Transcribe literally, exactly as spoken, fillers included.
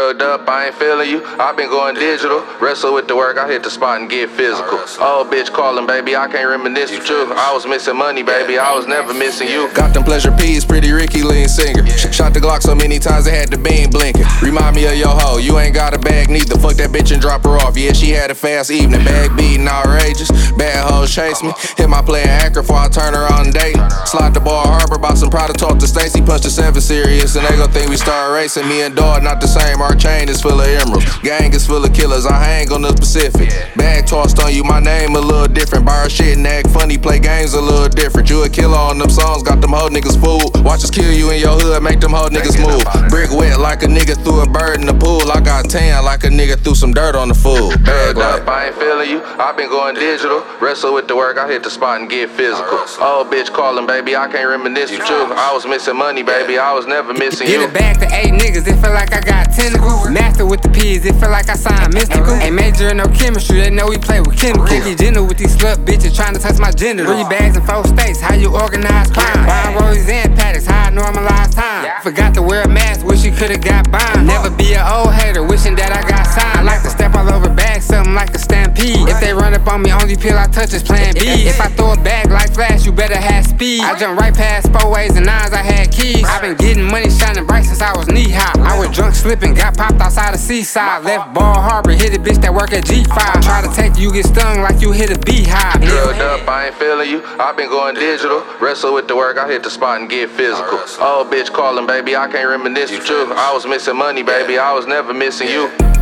drugged up, I ain't feeling you. I been going digital. Wrestle with the work, I hit the spot and get physical. Old bitch calling, baby, I can't reminisce with you. I was missing money, baby, I was never missing you. Got them pleasure P's, pretty Ricky lean singer. Shot the Glock so many times they had the beam blinking. Remind me of your hoe, you ain't got a bag neither. Fuck that bitch and drop her off. Yeah, she had a fast evening. Bag beating outrageous. Bad hoes chase me. Hit my play in Akron before I turn her on date. Slide the ball Harbor, bought some Prada, talk to Stacy. Punched the seven serious and they gon' think we start racing. Me and dog not the same, our chain is full of emeralds. Gang is full of killers, I hang on the Pacific. Bag tossed on you, my name a little different. Buy her shit and act funny, play games a little different. You a killer on them songs, got them hoe niggas fooled. Watch us kill you in your hood, make them hoe niggas move. Brick wet like a nigga threw a bird in the pool. I got tan like a nigga threw some dirt on the fool. Bag like, I ain't feeling you, I been going digital. Wrestle with the work, I hit the spot and get physical. Old bitch calling, baby, I can't reminisce with you. I was missing money, baby, I was never missing you. Get it back to eight niggas, it feel like I got tentacles. Master with the P's, it feel like I signed mystical. Ain't major in no chemistry, they know we play with chemicals. Ricky Jenner with these slut bitches trying to touch my gender. Three bags in four states, how you organize crime? Buying Rollies and Paddocks, how I normalize time. Forgot to wear a mask, wish you could've got bond. Never be an old hater, wishing that I got signed. I like to step all over bags, something like a stampede. If they run up on me, only pill I touch is plan B. If I throw a bag like Flash, you better have speed. I jump right past four ways and nines, I had keys. I been getting money shining bright since I was knee high. I was drunk slipping, got popped outside the seaside. Left Ball Harbor, hit a bitch that work at G five. Try to take you, get stung like you hit a beehive. Drugged up, I ain't feeling you, I been going digital. Wrestle with the work, I hit the spot and get physical. Old bitch calling, baby, I can't reminisce with you. I was missing money, baby, I was never missing you.